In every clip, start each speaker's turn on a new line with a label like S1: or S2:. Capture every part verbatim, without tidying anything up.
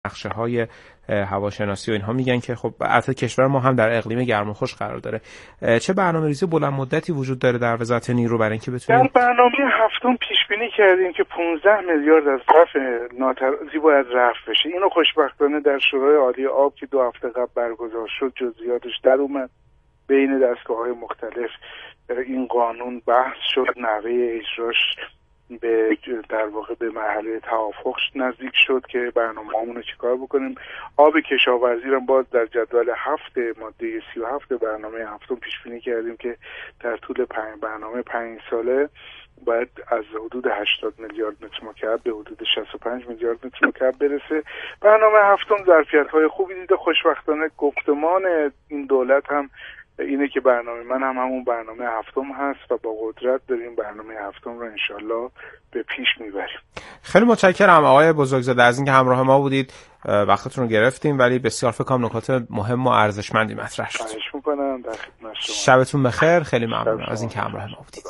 S1: نقشه‌های هواشناسی و اینها میگن که خب البته کشور ما هم در اقلیم گرم و خشک قرار داره. چه برنامه‌ریزی بلند مدتی وجود داره در وزارت نیرو برای اینکه بتونیم؟
S2: در برنامه هفتم پیش بینی کردیم که پانزده میلیارد از رفع ناترازی باید رفع بشه. اینو خوشبختانه در شورای عالی آب که دو هفته قبل برگزار شد جزئیاتش در اومد. بین دستگاه‌های مختلف این قانون بحث شد، نحوه اجراش به در واقع به مرحله توافق نزدیک شد که برنامه‌مون رو چیکار بکنیم. آب کشاورزی رو باز در جدول هفت ماده سی و هفت برنامه هفتم پیش بینی کردیم که در طول پنج برنامه پنج ساله باید از حدود هشتاد میلیارد متر مکعب به حدود شصت و پنج میلیارد متر مکعب برسه. برنامه هفتم ظرفیت‌های خوبی دیده. خوشبختانه گفتمان این دولت هم اینه که برنامه من هم همون برنامه هفتم هست و با قدرت داریم برنامه هفتم رو انشالله به پیش میبریم.
S1: خیلی متشکرم آقای بزرگزاده از اینکه همراه ما بودید. وقتتون رو گرفتیم ولی بسیار فکر کنم نکات مهم و ارزشمندی مطرح شد.
S2: خواهش می‌کنم. در خدمت شما.
S1: شبتون بخیر. خیلی ممنون از اینکه همراه ما بودید.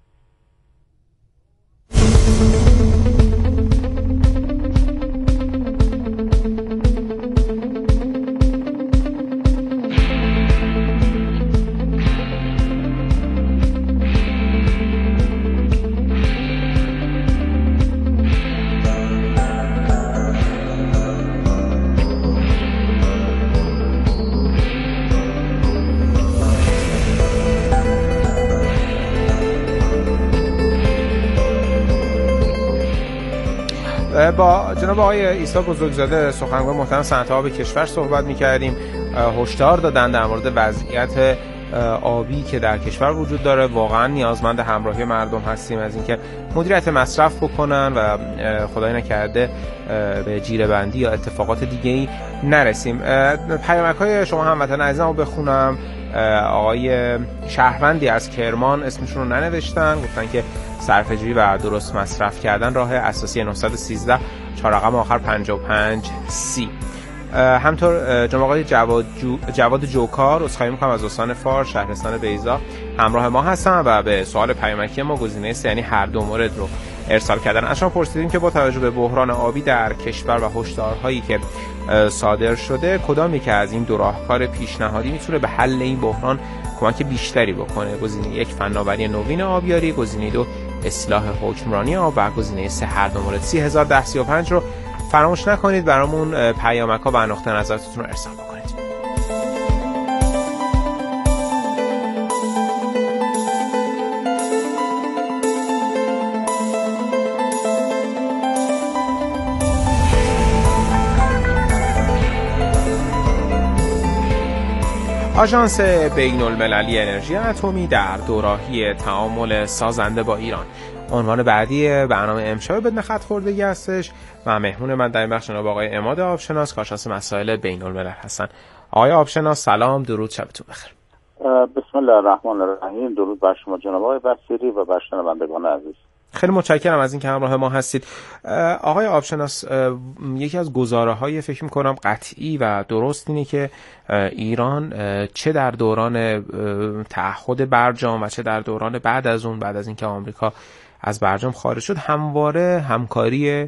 S1: با جناب آقای عیسی بزرگزاده سخنگوی محترم صنعت آب کشور صحبت می‌کردیم. هشدار دادن در مورد وضعیت آبی که در کشور وجود داره. واقعا نیازمند همراهی مردم هستیم از اینکه مدیریت مصرف بکنن و خدای نکرده به جیره‌بندی یا اتفاقات دیگه‌ای نرسیم. پیامک‌های شما هموطنان عزیزمو بخونم. آقای شهروندی از کرمان اسمشون رو ننوشتن، گفتن که صرفه‌جویی و درست مصرف کردن راه اساسی نهصد و سیزده چهار رقم آخر پنجاه و پنج سی. همطور جناب آقای جواد, جو، جواد جوکار عذرخواهی می‌کنم از استان فارس شهرستان بیضا همراه ما هستن و به سوال پیامکی ما گزینه سه یعنی هر دو مورد رو ارسال کردن. از شما پرسیدیم که با توجه به بحران آبی در کشور و هشدارهایی که صادر شده کدام یکی از این دو راهکار پیشنهادی میتونه به حل این بحران کمک بیشتری بکنه؟ گزینه یک فناوری نوین آبیاری، گزینه دو اصلاح حکمرانی آب و گزینه سه هر دو مورد. سی هزار ده سی و پنج رو فراموش نکنید برامون پیامک‌ها و نقطه نظرتون رو ارسال بکنید. آژانس بین‌المللی انرژی اتمی در دوراهی تعامل سازنده با ایران. عنوان بعدی برنامه امشب بدون خط خوردگی هستش و مهمون من در این بخش جناب آقای عماد آبشناس کارشناس مسائل بین‌الملل هستن. آقای آبشناس سلام، درود، شبتون بخیر.
S3: بسم الله الرحمن الرحیم. درود بر شما جناب آقای بصیری و بر شنوندگان عزیز.
S1: خیلی متشکرم از اینکه همراه ما هستید. آقای آبشناس، یکی از گزاره‌های فکر می‌کنم قطعی و درست اینه که ایران چه در دوران تعهد برجام و چه در دوران بعد از اون، بعد از اینکه آمریکا از برجام خارج شد، همواره همکاری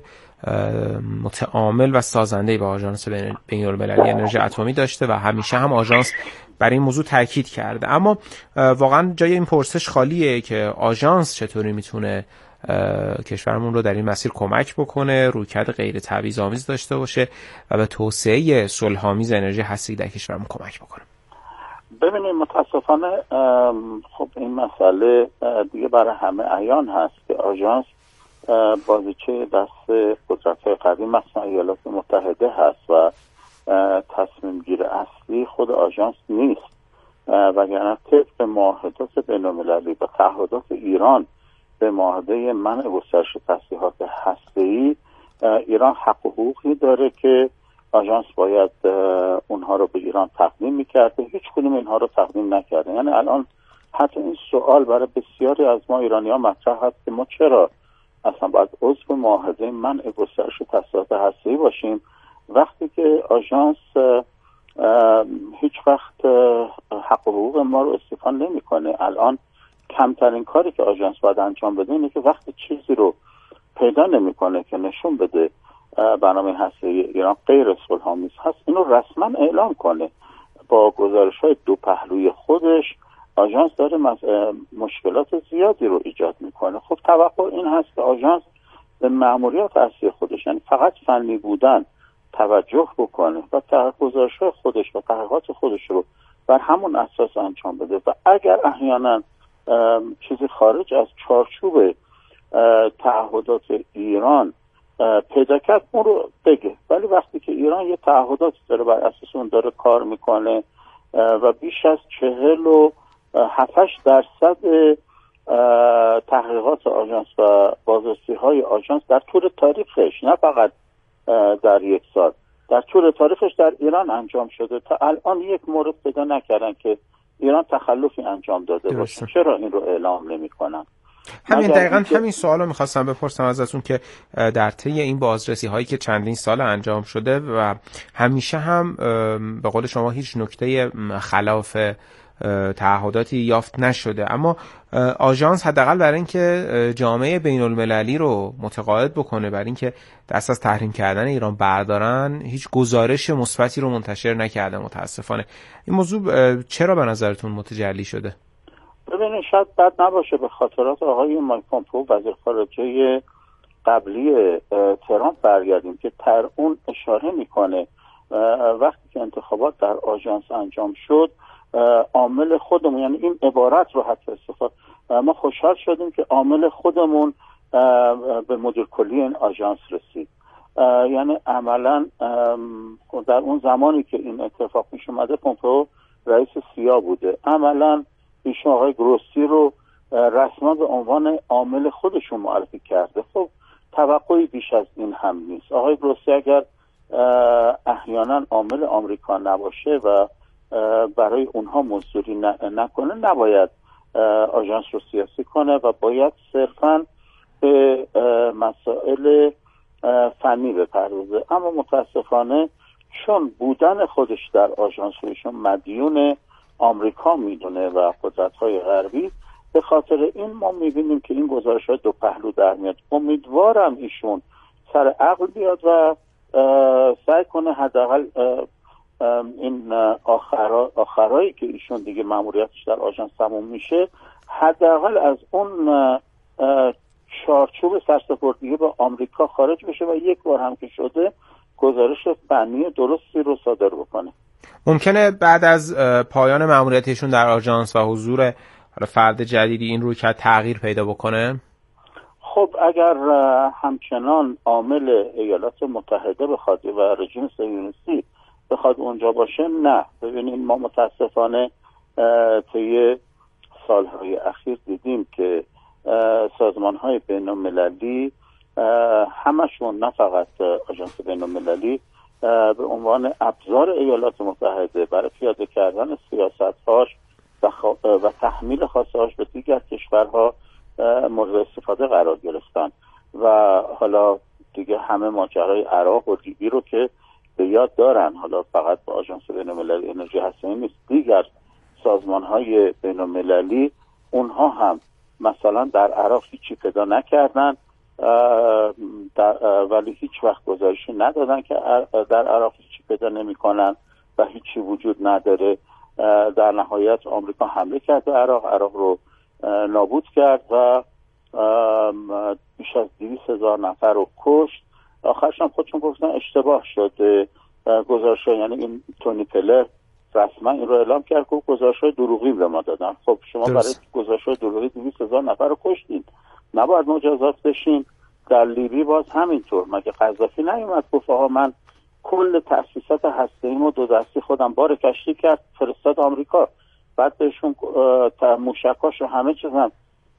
S1: متعامل و سازنده‌ای با آژانس بین‌المللی انرژی اتمی داشته و همیشه هم آژانس بر این موضوع تاکید کرده. اما واقعا جای این پرسش خالیه که آژانس چطوری میتونه کشورمون رو در این مسیر کمک بکنه، رویکرد غیر تبعیض‌آمیز داشته باشه و به توسعه صلح‌آمیز انرژی هسته‌ای در کشورمون کمک بکنه.
S3: ببینید متاسفانه خب این مسئله دیگه برای همه عیان هست که آژانس بازیچه دست قدرت‌های قوی مثلا ایالات متحده هست و تصمیم گیر اصلی خود آژانس نیست، وگرنه طبق معاهدات بین‌المللی و تعهدات ایران به معاهده منع گسترش تسلیحات هسته‌ای ایران حق و حقوقی داره که آژانس باید اونها رو به ایران تقدیم می‌کرده. هیچ کدوم اینها رو تقدیم نکرده. یعنی الان حتی این سوال برای بسیاری از ما ایرانی‌ها مطرح هست که ما چرا اصلا باید عضو معاهده منع گسترش تسلیحات هسته‌ای باشیم وقتی که آژانس هیچ وقت حق و حقوق ما رو استفاده نمی‌کنه. الان کمترین کاری که آژانس باید انجام بده اینه که وقتی چیزی رو پیدا نمی‌کنه که نشون بده برنامه هسته‌ای ایران غیر صلح‌آمیز هست اینو رسما اعلام کنه. با گزارش‌های دو پهلوی خودش آژانس داره مشکلات زیادی رو ایجاد میکنه. خب توقع این هست که آژانس به مأموریت اصلی خودش، یعنی فقط فنی بودن، توجه بکنه و گزارش‌های خودش و تحقیقات خودش رو بر همون اساس انجام بده و اگر احیانا چیزی خارج از چارچوب تعهدات ایران پیدا کرد اون رو بگه. ولی وقتی که ایران یه تعهداتی داره بر اساس اون داره کار میکنه و بیش از چهل و هفتش درصد تحقیقات آژانس و بازرسی های آژانس در طول تاریخش، نه فقط در یک سال، در طول تاریخش در ایران انجام شده، تا الان یک مورد پیدا نکردن که ایران تخلفی انجام داده باشه. چرا این رو اعلام نمی کنن؟
S1: همین دقیقاً همین سوال رو میخواستم بپرسم ازتون که در طی این بازرسی هایی که چندین سال انجام شده و همیشه هم به قول شما هیچ نکته خلاف تعهداتی یافت نشده، اما آژانس حداقل برای اینکه جامعه بین المللی رو متقاعد بکنه برای اینکه دست از تحریم کردن ایران بردارن، هیچ گزارش مثبتی رو منتشر نکرده متاسفانه. این موضوع چرا به نظرتون متجلی شده؟
S3: ببینید شاید بد نباشه به خاطرات آقای مایک پومپئو وزیر خارجه قبلی ترامپ برگردیم که تر اون اشاره میکنه وقتی که انتخابات در آژانس انجام شد عامل خودمون، یعنی این عبارت رو حتی استفاده، ما خوشحال شدیم که عامل خودمون به مدیر کلی این آژانس رسید. یعنی عملا در اون زمانی که این اتفاق پیش اومده پومپئو رئیس سیا بوده، عملا ایشون آقای گروسی رو رسما به عنوان عامل خودشون معرفی کرده. خب توقعی بیش از این هم نیست. آقای گروسی اگر احیانا عامل آمریکا نباشه و برای اونها مزدوری نکنه، نباید آژانس رو سیاسی کنه و باید صرفاً به مسائل فنی بپردازه. اما متاسفانه چون بودن خودش در آژانس رو ایشون مدیون آمریکا میدونه و قدرت‌های غربی، به خاطر این ما میبینیم که این گزارش‌های دو پهلو در میاد. امیدوارم ایشون سر عقل بیاد و سعی کنه حداقل این آخرا آخرایی که ایشون دیگه مأموریتش در آژانس تموم میشه، حداقل از اون چارچوب سرسپردگی به آمریکا خارج بشه و یک بار هم که شده گزارش فنی درستی رو صادر بکنه.
S1: ممکنه بعد از پایان مأموریتشون در آژانس و حضور فرد جدیدی این رویکرد تغییر پیدا بکنه؟
S3: خب اگر همچنان عامل ایالات متحده بخواد و رژیم صهیونیستی بخواد اونجا باشه، نه. ببینید ما متاسفانه طی سالهای اخیر دیدیم که سازمان‌های بین‌المللی همشون، نه فقط آژانس بین‌المللی، به عنوان ابزار ایالات متحده برای پیاده کردن سیاست‌هاش و, خ... و تحمیل خواسته‌هاش به دیگر کشورها مورد استفاده قرار گرفتن و حالا دیگه همه ماجرای عراق و لیبی رو که به یاد دارن. حالا فقط با آژانس بین‌المللی انرژی هسته‌ای نیست، دیگر سازمان‌های بین‌المللی اونها هم مثلا در عراق هیچی پیدا نکردن در ولی هیچ وقت گزارشی ندادن که در عراق هیچی پیدا نمی‌کنن و هیچی وجود نداره. در نهایت آمریکا حمله کرد به عراق، عراق رو نابود کرد و بیش از دویست هزار نفر رو کشت. آخرش هم خودشون گفتن اشتباه شد گزارش، یعنی این تونی پلر رسما این رو اعلام کرد که گزارش‌های دروغی به ما دادن. خب شما درست. برای گزارش‌های دروغی دویست هزار نفر رو کشتین، نباید مجازات بشین. در لیبی باز همینطور. مگه قذافی نیومد گفت آقا من کل تأسیسات هسته‌ایمو دو دستی خودم بار کشتی کرد فرستاد آمریکا، بعد بهشون موشکاش و همه چیزم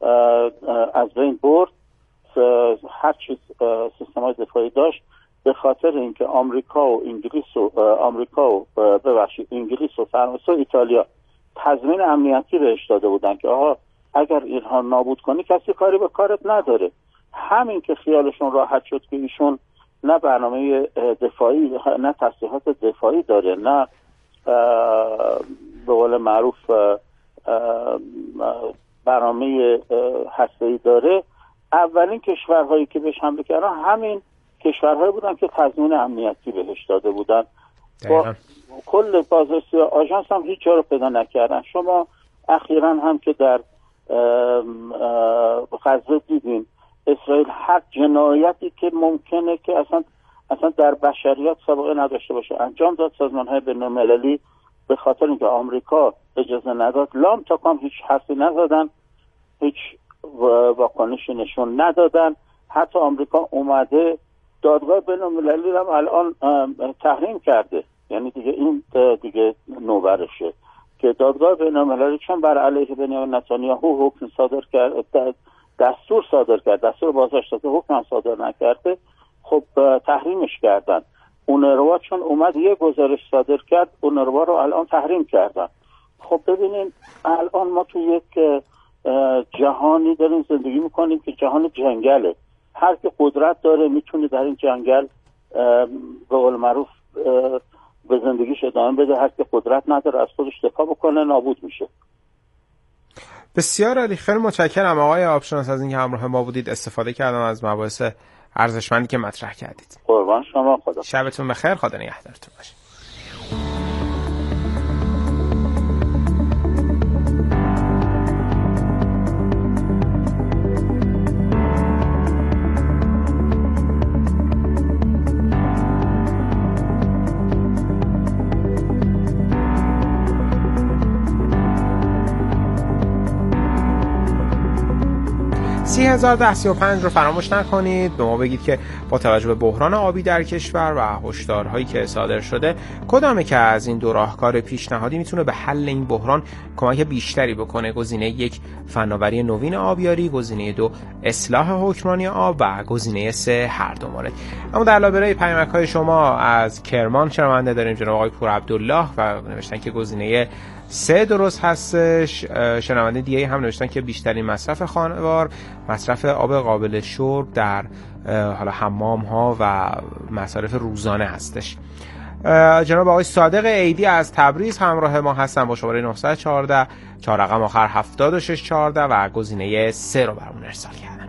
S3: از بین برد، هر چیز سیستم‌های دفاعی داشت، به خاطر اینکه آمریکا و انگلیس و آمریکا و ببخشید انگلیس و فرانسه و ایتالیا تضمین امنیتی بهش داده بودن که آقا اگر اینها نابود کنی کسی کاری به کارت نداره. همین که خیالشون راحت شد که ایشون نه برنامه دفاعی، نه تسلیحات دفاعی داره، نه به قول معروف برنامه هسته‌ای داره، اولین کشورهایی که بهش حمله کردن همین کشورهایی بودن که تضمین امنیتی بهش داده بودن. با کل بازرسی آژانس هم هیچ جا رو پیدا نکردن. شما اخیراً هم که در غزه دیدین اسرائیل هر جنایتی که ممکنه که اصلا اصلا در بشریت سابقه نداشته باشه انجام داد. سازمان‌های بین‌المللی به خاطر اینکه آمریکا اجازه نداد لام تا کام هیچ حرفی نزدن، هیچ واکنشی نشون ندادن. حتی آمریکا اومده دادگاه بین‌المللی هم الان تحریم کرده، یعنی دیگه این دیگه نوبرشه که دادگاه بین‌المللی چون بر علیه بنیامین نتانیاهو حکم صادر کرد، دستور صادر کرد، دستور بازداشت که حکم صادر نکرده، خب تحریمش کردن. اونروا چون اومد یه گزارش صادر کرد، اونروا رو الان تحریم کردن. خب ببینین الان ما تو یک جهانی داریم زندگی میکنیم که جهان جنگله. هر که قدرت داره میتونه در این جنگل به قول معروف به زندگیش ادامه بده، هر که قدرت نداره از خودش دفاع بکنه نابود میشه.
S1: بسیار عالی، خیلی متشکرم آقای آبشناس از اینکه همراه ما بودید، استفاده کردم از مباحث ارزشمندی که مطرح کردید.
S3: قربان شما، خدا
S1: شبتون بخیر، خدا نگهدارتون باشه. سی هزار ده سی و پنج رو فراموش نکنید. به ما بگید که با توجه به بحران آبی در کشور و هشدارهایی که صادر شده کدامه که از این دو راهکار پیشنهادی میتونه به حل این بحران کمک بیشتری بکنه؟ گزینه یک فناوری نوین آبیاری، گزینه دو اصلاح حکمرانی آب و گزینه سه هر دو مورد. اما در لابلای پیامک‌های شما از کرمان شنونده داریم جناب آقای پور عبدالله و نوشتن که گزینه سه درست هستش. شنونده دیگه هم نوشتن که بیشترین مصرف خانوار مصرف آب قابل شرب در حالا حمام ها و مصارف روزانه هستش. جناب آقای صادق عیدی از تبریز همراه ما هستن با شماره نهصد و چهارده چهار رقم آخر هفتاد و شش چهارده و گزینه سه رو برامون ارسال کردن.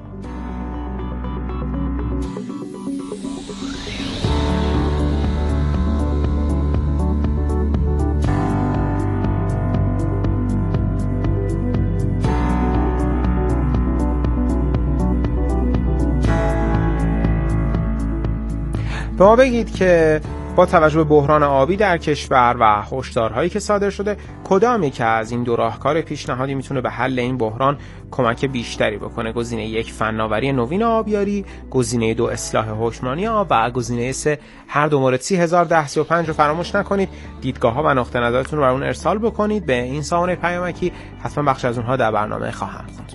S1: به ما بگید که با توجه به بحران آبی در کشور و هشدارهایی که صادر شده کدامی که از این دو راهکار پیشنهادی میتونه به حل این بحران کمک بیشتری بکنه؟ گزینه یک فناوری نوین آبیاری، گزینه دو اصلاح حکمرانی آب و گزینه سه هر دو مورد. سی هزار ده سی و پنج رو فراموش نکنید دیدگاه ها و نقطه نظرتون رو برامون ارسال بکنید به این سامانه پیامکی، حتما بخش از اونها در برنامه خواهم خوند.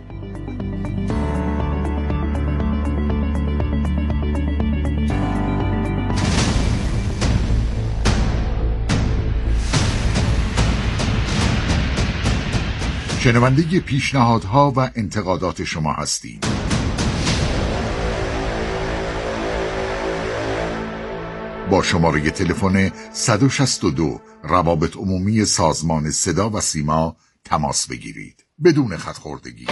S4: شنونده پیشنهادها و انتقادات شما هستید. با شماره تلفن صد و شصت و دو روابط عمومی سازمان صدا و سیما تماس بگیرید بدون خط‌خوردگی.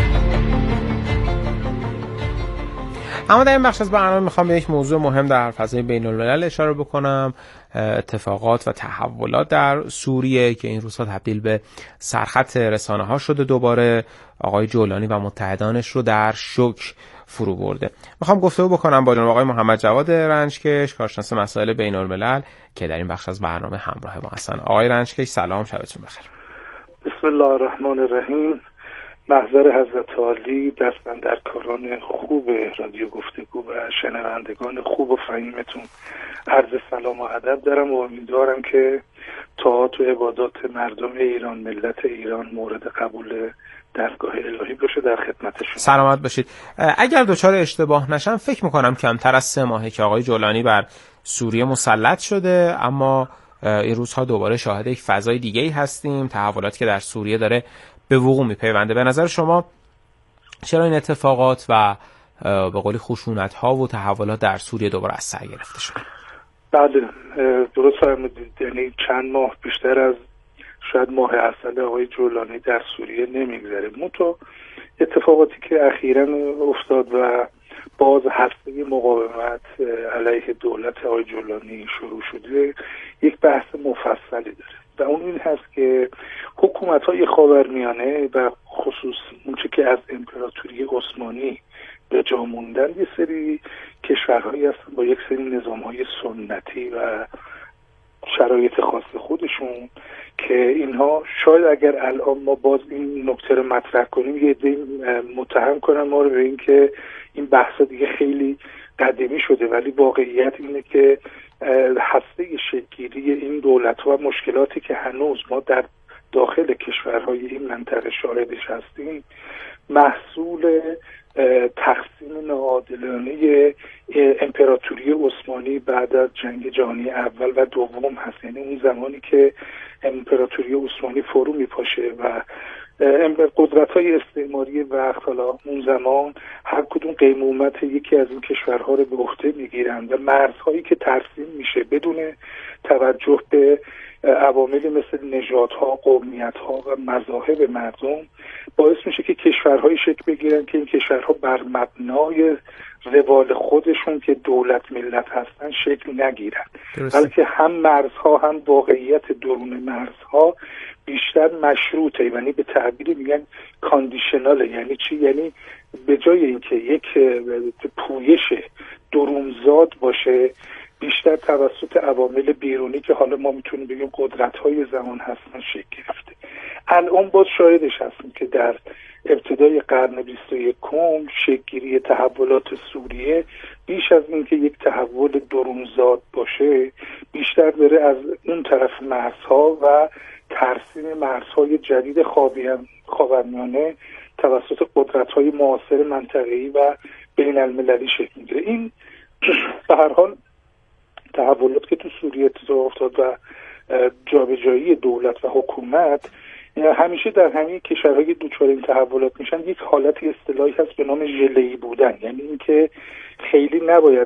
S1: اما در این بخش از برنامه میخوام به یک موضوع مهم در فضای بین الملل اشاره بکنم، اتفاقات و تحولات در سوریه که این روزها تبدیل به سرخط رسانه ها شده. دوباره آقای جولانی و متحدانش رو در شوک فرو برده. میخوام گفتگو بکنم با جناب آقای محمد جواد رنجکش، کارشناس مسائل بین الملل که در این بخش از برنامه همراه ما هستن. آقای رنجکش سلام، شبتون بخیر.
S2: بسم الله الرحمن الرحیم. محضر حضرت عالی، دستاندرکاران خوب رادیو گفتگو و شنوندگان خوب و فهیمتون عرض سلام و ادب دارم و امیدوارم که طاعات و عبادات مردم ایران، ملت ایران مورد قبول درگاه الهی باشه. در خدمتشون
S1: سلامت باشید. اگر دچار اشتباه نشم فکر میکنم کمتر از سه ماهه که آقای جولانی بر سوریه مسلط شده، اما این روزها دوباره شاهد یک فضای دیگه‌ای هستیم، تحولاتی که در سوریه داره به وقوع میپیونده. به نظر شما چرا این اتفاقات و به قولی خشونت‌ها و تحولات در سوریه دوباره از سر گرفته شده؟
S2: بله درست فرمودید. یعنی چند ماه بیشتر از شاید ماه عسل آقای جولانی در سوریه نمیگذره. منتها اتفاقاتی که اخیراً افتاد و باز هسته مقاومت علیه دولت آقای جولانی شروع شده یک بحث مفصلی داره و اون این هست که حکومت‌های خاورمیانه و خصوص اونچه که از امپراتوری عثمانی به جا موندن یه سری کشورهایی هستن با یک سری نظام‌های سنتی و شرایط خاص خودشون که اینها شاید اگر الان ما باز این نکته رو مطرح کنیم یه عده متهم کنن ما رو به این که این بحثا دیگه خیلی قدیمی شده، ولی واقعیت اینه که هسته شکل‌گیری این دولت‌ها و مشکلاتی که هنوز ما در داخل کشورهای این منطقه شاهدش هستیم محصول تقسیم ناعادلانه امپراتوری عثمانی بعد از جنگ جهانی اول و دوم هست. یعنی اون زمانی که امپراتوری عثمانی فرو میپاشه و قدرت‌های استعماری وقت حالا اون زمان هر کدوم قیمومت یکی از این کشورها رو به عهده میگیرند و مرزهایی که ترسیم میشه بدون توجه به عواملی مثل نژادها، قومیت‌ها و مذاهب مردم باعث میشه که کشورهای شکل بگیرن که این کشورها بر مبنای روال خودشون که دولت ملت هستن شکل نگیرن، بلکه هم مرزها هم واقعیت درون مرزها بیشتر مشروطه، یعنی به تعبیر میگن کاندیشناله. یعنی چی؟ یعنی به جای اینکه یک پویش درونزاد باشه بیشتر توسط عوامل بیرونی که حالا ما میتونیم بگیم قدرت‌های زمان هستن شکل گرفته. الان باز شاهدش هستیم که در ابتدای قرن بیست و یکم شکل‌گیری تحولات سوریه بیش از اینکه یک تحول درونزاد باشه بیشتر داره از اون طرف مرزها و ترسیم مرزهای جدید خاورمیانه توسط قدرت‌های معاصر منطقه‌ای و بین المللی شکل می‌گیره. این به هر حال تحولات که تو سوریه اتفاق افتاد و جابجایی دولت و حکومت همیشه در همین کشورهای دوچار این تحولات میشن یک حالتی اصطلاحی هست به نام ژله‌ای بودن، یعنی اینکه خیلی نباید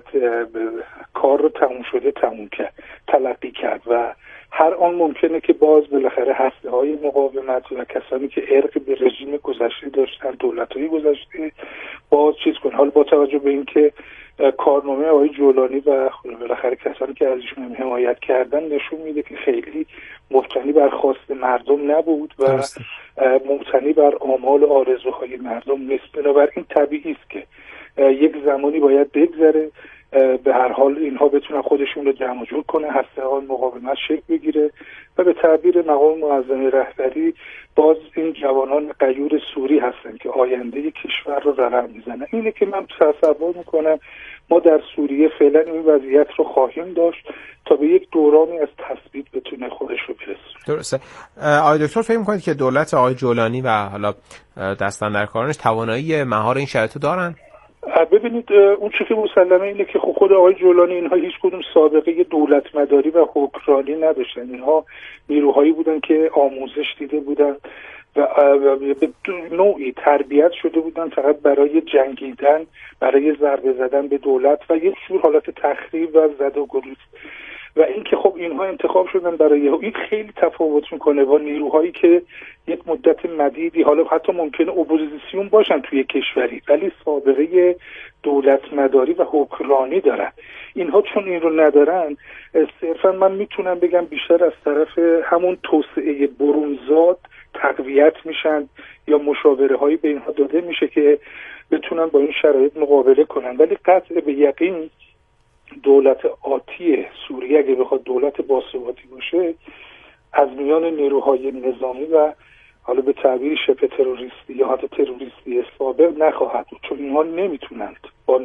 S2: کار رو تموم شده تموم کرد تلقی کرد و هر آن ممکنه که باز بالاخره هسته‌های مقاومت و کسانی که ارق به رژیم گذشته داشتن دولت‌های گذشته باز چیز کن. حالا با توجه به اینکه کارنامه آقای جولانی و بالاخره کسانی که ازشون حمایت کردن نشون میده که خیلی مبتنی بر خواست مردم نبود و مبتنی بر آمال و آرزوهای مردم نیست. بنابراین طبیعی است که یک زمانی باید بگذره به هر حال اینها بتونن خودشون رو جمع جور کنه، هسته‌های مقاومت شکل بگیره و به تعبیر مقام معظم رهبری باز این جوانان غیور سوری هستن که آینده کشور رو رقم میزنن. اینه که من تصور میکنم ما در سوریه فعلا این وضعیت رو خواهیم داشت تا به یک دورانی از تثبیت بتونه خودش رو برسونه.
S1: درسته. آقای دکتر فکر می‌کنید که دولت آقای جولانی و حالا دستاندرکارانش توانایی مهار این شرایط دارن؟
S2: ببینید اون چیزی که مسلمه اینه که خود آقای جولانی اینها هیچ کدوم سابقه دولت مداری و حکمرانی نداشتن. اینها نیروهایی بودن که آموزش دیده بودن و به نوعی تربیت شده بودن فقط برای جنگیدن، برای ضربه زدن به دولت و یک جور حالت تخریب و زد و گریز. و اینکه خب اینها انتخاب شدن برای این خیلی تفاوت میکنه با نیروهایی که یک مدت مدیدی حالا حتی ممکنه اپوزیسیون باشن توی کشوری ولی سابقه دولت مداری و حکمرانی دارن. اینها چون این رو ندارن صرفا من میتونم بگم بیشتر از طرف همون توسعه برونزاد تقویت میشن یا مشاوره هایی به اینها داده میشه که بتونن با این شرایط مقابله کنن. ولی قطع به یقین دولت آتی سوریه اگه بخواد دولت باثباتی باشه از میان نیروهای نظامی و حالا به تعبیر شبه تروریستی یا حتی تروریستی سابق نخواهد بود، چون اینها نمیتونند با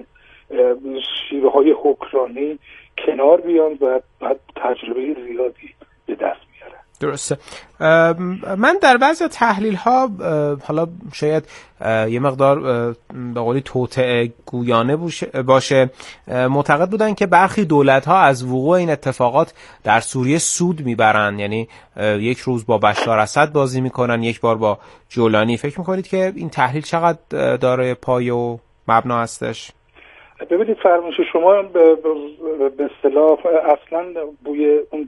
S2: شیوه های حکمرانی کنار بیان و بعد تجربه زیادی به دست بیارن.
S1: درسته. من در بعضی تحلیل ها حالا شاید یه مقدار به قولی توطئه گویانه باشه معتقد بودن که برخی دولت ها از وقوع این اتفاقات در سوریه سود میبرن، یعنی یک روز با بشار اسد بازی میکنن یک بار با جولانی. فکر میکنید که این تحلیل چقدر داره پایه و مبنا هستش؟
S2: ببینید فرمایش شما به اصطلاح اصلا بوی اون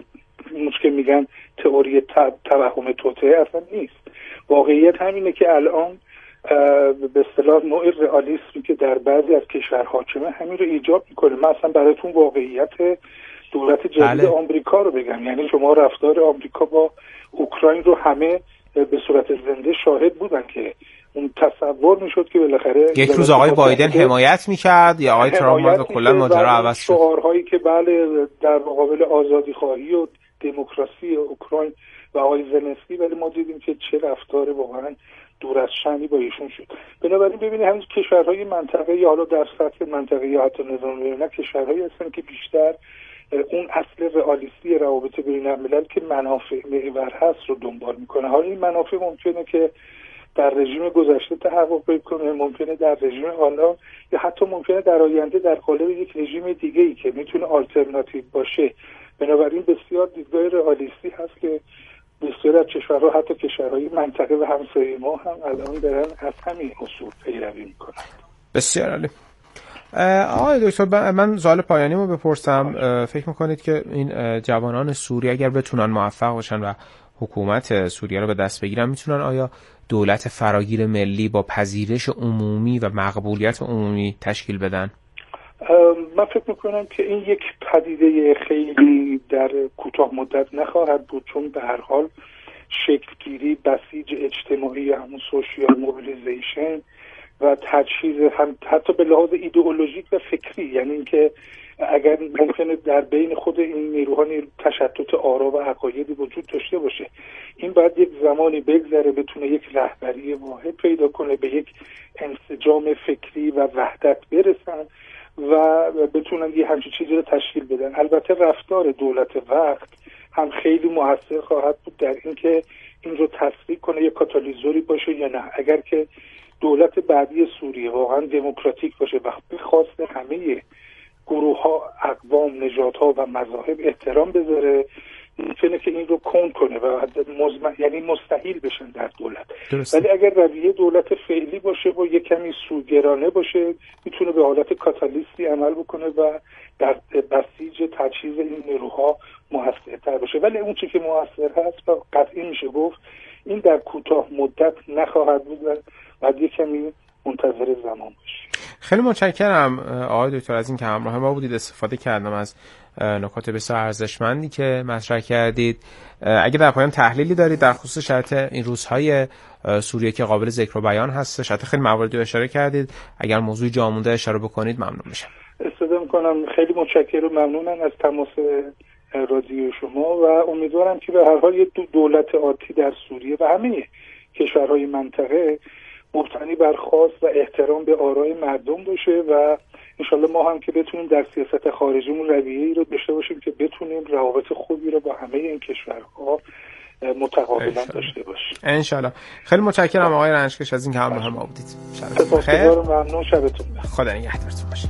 S2: که میگن تئوری توهم توطئه اصلا نیست. واقعیت همینه که الان به اصطلاح نوع رئالیسمی که در بعضی از کشورها حاکمه همین رو ایجاب میکنه. من اصلا براتون واقعیت دولت جدید بله. آمریکا رو بگم، یعنی شما رفتار آمریکا با اوکراین رو همه به صورت زنده شاهد بودن که اون تصور میشد که بالاخره
S1: یک روز آقای بایدن حمایت میکرد یا آقای ترامپ و کلا ماجرا عوض شد.
S2: شعارهایی که بله در مقابل آزادی خواهی و دموکراسی اوکراین و آقای زلنسکی، ولی ما دیدیم که چه رفتار واقعا دور از شأنی با ایشون شد. بنابراین ببینید همین کشورهای منطقه یا حالا در سطح منطقه یا حتی نظام بین‌المللی کشورهایی هستن که بیشتر اون اصل رئالیستی روابط بین الملل که منافع محور هست رو دنبال میکنه. حالا این منافع ممکنه که در رژیم گذشته تحقق پیدا کنه، ممکنه در رژیم حالا یا حتی ممکنه در آینده در قالب یک رژیم دیگه‌ای که میتونه آلترناتیو باشه. بنابراین بسیار دیدگاه رئالیستی هست که بسیار از کشورها حتی کشورهای منطقه و همسایه ما هم الان دارن از همین اصول پیروی میکنن.
S1: بسیار عالی. آقای دکتر من سوال پایانی رو بپرسم، فکر میکنید که این جوانان سوریه اگر بتونن موفق باشن و حکومت سوریه رو به دست بگیرن، میتونن آیا دولت فراگیر ملی با پذیرش عمومی و مقبولیت عمومی تشکیل بدن؟
S2: من فکر میکنم که این یک پدیده خیلی در کوتاه مدت نخواهد بود، چون به هر حال شکلگیری بسیج اجتماعی همون سوشیال موبیلیزیشن و تجهیز هم حتی به لحاظ ایدئولوژیک و فکری، یعنی اینکه اگر ممکنه در بین خود این نیروها تشتت آرا و عقایدی وجود داشته باشه، این باید یک زمانی بگذره بتونه یک رهبری واحد پیدا کنه، به یک انسجام فکری و وحدت برسن و بتونن یه همچین چیزی رو تشکیل بدن. البته رفتار دولت وقت هم خیلی موثر خواهد بود در اینکه این رو تسریع کنه، یه کاتالیزوری باشه یا نه. اگر که دولت بعدی سوریه واقعا دموکراتیک باشه و به خواست همه گروه ها، اقوام، نژادها و مذاهب احترام بذاره، ممکنه که این رو کند کنه و مزمن... یعنی مستحیل بشن در دولت. درسته. ولی اگر رویه دولت فعلی باشه و یک کمی سوگرانه باشه، میتونه به حالت کاتالیستی عمل بکنه و در بسیج تجهیز این نیروها موثرتر باشه. ولی اون چیزی که موثر هست و قطعی میشه گفت این در کوتاه مدت نخواهد بود و بعد یک کمی منتظر زمان باشه.
S1: خیلی متشکرم آقای دکتر از این که همراه ما بودید، استفاده کردم از نکات بسیار ارزشمندی که مطرح کردید. اگه در پایان تحلیلی دارید در خصوص شرایط این روزهای سوریه که قابل ذکر و بیان هست، شرایط خیلی مواردی رو اشاره کردید، اگر موضوع جا مونده اشاره بکنید ممنون میشم.
S2: استفاده می‌کنم. خیلی متشکرم و ممنونم از تماس رادیو شما و امیدوارم که به هر حال یک دولت عادی در سوریه و همه کشورهای منطقه مبتنی بر خواست و احترام به آرای مردم باشه و انشالله ما هم که بتونیم در سیاست خارجیمون رویه‌ای رو داشته باشیم که بتونیم روابط خوبی رو با همه این کشورها متقابلا داشته باشیم
S1: انشالله. خیلی متشکرم آقای رنجکش از این که همراه ما بودید.
S2: شبتون بخیر. ممنون. شبتون بخیر.
S1: خدا نگهدارتون باشه.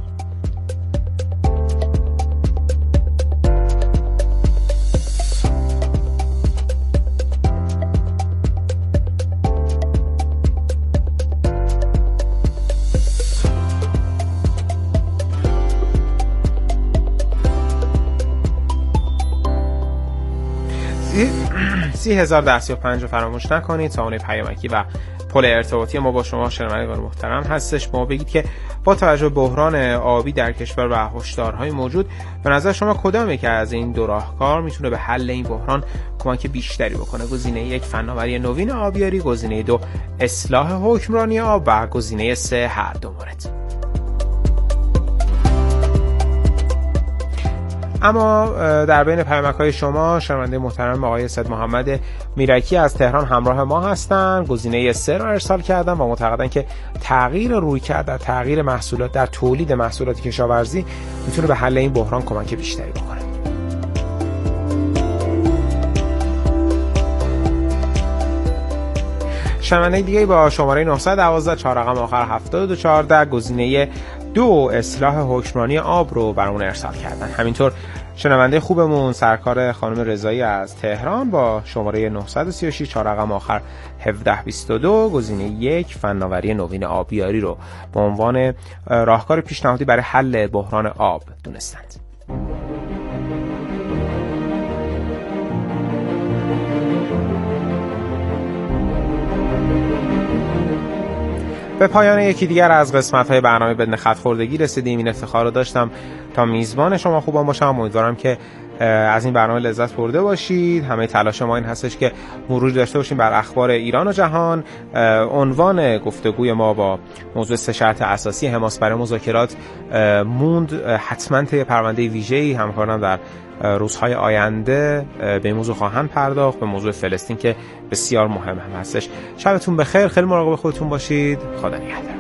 S1: سی هزار ده سی و پنج رو فراموش نکنید. سامانه پیامکی و پل ارتباطی ما با شما شنوندگان محترم هستش. ما بگید که با توجه به بحران آبی در کشور و هشدارهای موجود، به نظر شما کدامی که از این دو راهکار میتونه به حل این بحران کمک بیشتری بکنه؟ گزینه یک فناوری نوین آبیاری، گزینه دو اصلاح حکمرانی آب و گزینه سه هر دو مورد. اما در بین پیامک‌های شما شنونده محترم آقای سید محمد میرکی از تهران همراه ما هستند. گزینه سه را ارسال کردن و معتقدن که تغییر رویکرد در تغییر محصولات در تولید محصولات کشاورزی میتونه به حل این بحران کمک بیشتری بکنه. شنونده دیگه با شماره نه یک دو چهار رقم آخر هفتاد و دو چهارده گزینه دو اصلاح حکمرانی آب رو برامون ارسال کردن. همینطور شنونده خوبمون سرکار خانم رضایی از تهران با شماره نه سه شش چهار رقم آخر هفده بیست و دو گزینه یک فناوری نوین آبیاری رو به عنوان راهکار پیشنهادی برای حل بحران آب دونستند. به پایان یکی دیگر از قسمت‌های برنامه بدون خط خوردگی رسیدیم. این افتخار رو داشتم تا میزبان شما خوبان باشم. امیدوارم که از این برنامه لذت برده باشید. همه تلاش ما این هستش که مروری داشته باشیم بر اخبار ایران و جهان. عنوان گفتگوی ما با موضوع سه شرط اساسی حماس برای مذاکرات موند. حتما طی پرونده ویژه‌ای همکارانم در روزهای آینده به این موضوع خواهند پرداخت، به موضوع فلسطین که بسیار مهم هم هستش. شبتون بخیر، خیلی مراقب خودتون باشید. خدا نگهدار.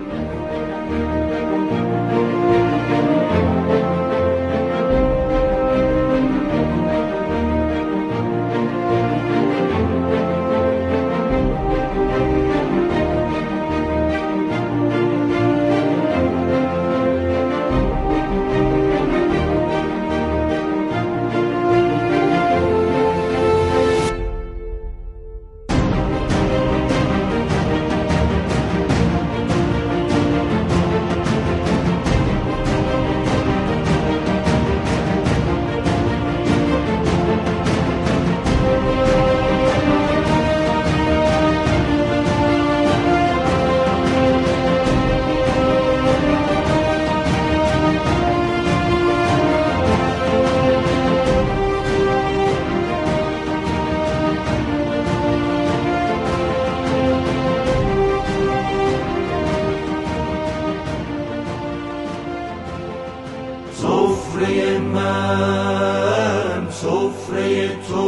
S5: سفره من سفره تو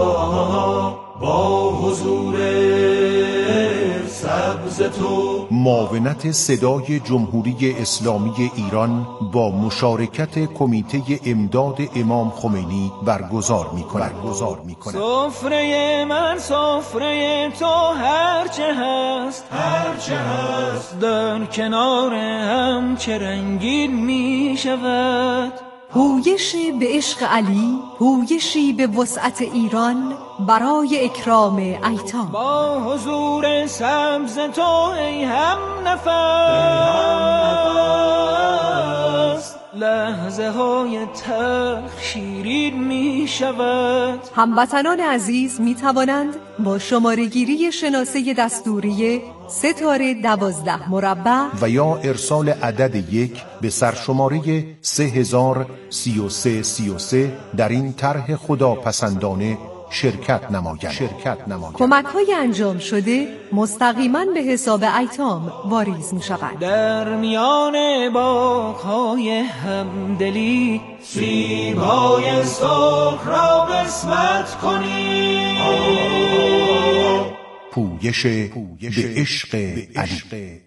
S5: با حضور سبز تو.
S6: معاونت صدای جمهوری اسلامی ایران با مشارکت کمیته امداد امام خمینی برگزار می‌کند.
S5: سفره من سفره تو هرچه هست هرچه هست در کنار هم چه رنگین می شود.
S7: پویشی به عشق علی، پویشی به وسعت ایران برای اکرام ایتام.
S5: با حضور سبز تو ای هم نفس لحظه های تلخ شیرین می شود.
S7: هموطنان عزیز می توانند با شماره گیری شناسه دستوری ستاره دوازده مربع
S6: و یا ارسال عدد یک به سرشماره سه هزار سی و سه سی و سه در این طرح خداپسندانه شرکت نمایند. شرکت نمایند.
S7: کمک‌های انجام شده مستقیما به حساب ایتام واریز می‌شوند.
S5: در میان باغ‌های همدلی سیب‌های سرخ را قسمت کنیم.
S6: پویش به عشق علی.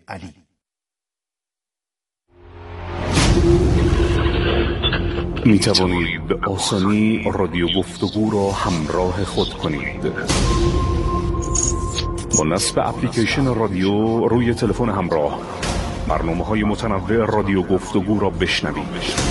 S8: می توانید به آسانی رادیو گفتگو را همراه خود کنید. با نصب اپلیکیشن رادیو روی تلفن همراه برنامه‌های متنوع رادیو گفتگو را بشنوید.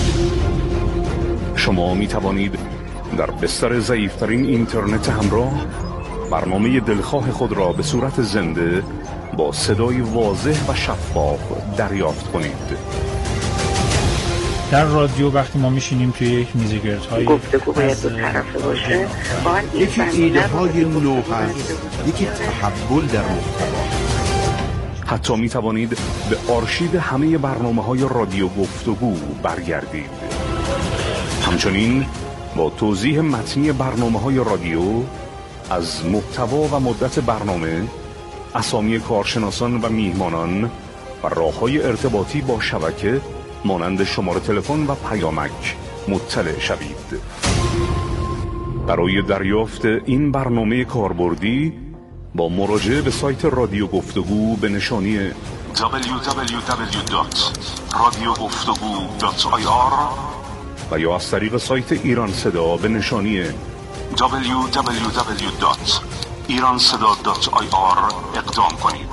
S8: شما می توانید در بستر ضعیف‌ترین اینترنت همراه برنامه دلخواه خود را به صورت زنده با صدای واضح و شفاف دریافت کنید.
S9: در رادیو وقتی ما میشینیم توی یک میزگردهای
S10: گفتگو باید دو طرفه باشه.
S6: یکی ایده های نو هست، یکی تحول در محتوا.
S8: حتی می توانید به آرشیو همه برنامه های رادیو گفتگو برگردید. همچنین با توضیح متنی برنامه های رادیو از محتوا و مدت برنامه، اسامی کارشناسان و میهمانان و راه‌های ارتباطی با شبکه مانند شماره تلفن و پیامک مطلع شوید. برای دریافت این برنامه کاربردی با مراجعه به سایت رادیو گفتگو به نشانی دبلیو دبلیو دبلیو دات رادیو گفتگو دات آی آر و یا از طریق سایت ایران صدا به نشانی دبلیو دبلیو دبلیو دات ایران صدا دات آی آر اقدام کنید.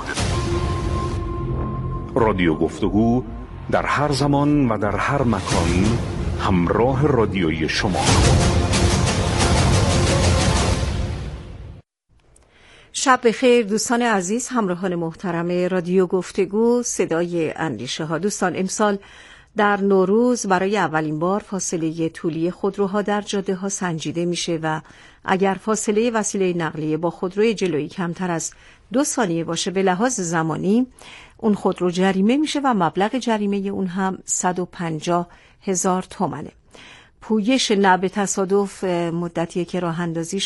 S8: رادیو گفتگو در هر زمان و در هر مکان همراه رادیویی شما.
S11: شب بخیر دوستان عزیز، همراهان محترم رادیو گفتگو صدای اندیشه ها. دوستان، امسال در نوروز برای اولین بار فاصله طولی خودروها در جاده ها سنجیده میشه و اگر فاصله وسیله نقلیه با خودروی جلویی کمتر از دو ثانیه باشه به لحاظ زمانی اون خودرو جریمه میشه و مبلغ جریمه اون هم صد و پنجاه هزار تومنه. پویش نه به تصادف مدتیه که راه اندازی